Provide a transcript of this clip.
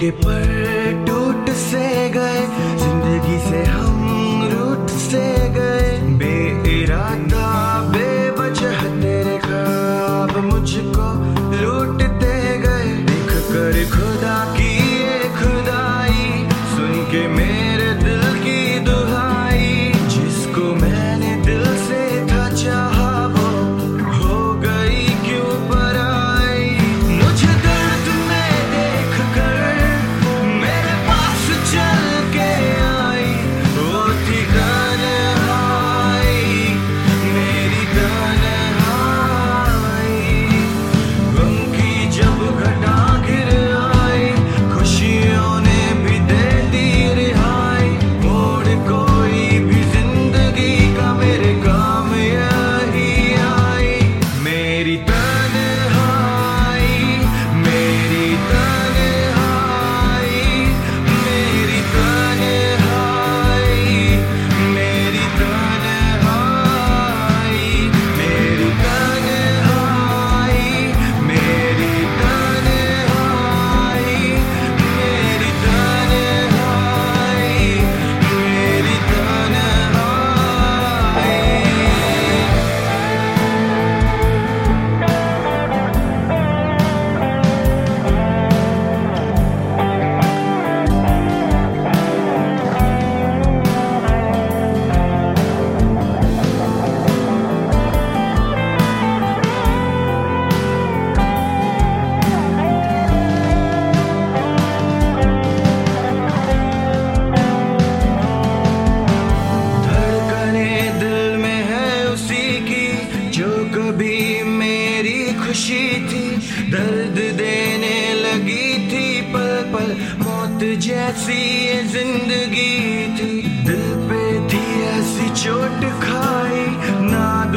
मौके पर टूट से गए, जिंदगी से हम रूठ से गए। बेइरादा बेवजह तेरे ख्वाब मुझको लूटते गए। देख कर खुदा की ये खुदाई, सुन के मेरे दिल की दुहाई। जिसको मैंने दिल से था चाहा, वो हो गई क्यों पराई। मुझे दर्द में देख कर मेरे पास चल के आई। वो थी तन्हाई, मेरी तन्हाई। गम की जब घटा गिर आई, खुशियों ने भी दे दी रिहाई। मोड़ कोई भी जिंदगी का मेरे काम यही आई। मेरी तन्हाई, मेरी तन्हाई, मेरी तन्हाई, मेरी तन्हाई, मेरी तन्हाई, मेरी तन्हाई, मेरी तन्हाई, मेरी धड़कने दिल में है उसी की, जो कभी मेरी खुशी थी। दर्द देने लगी थी पल पल, मौत जैसी ये जिंदगी थी। दिल पे थी ऐसी चोट खाई, ना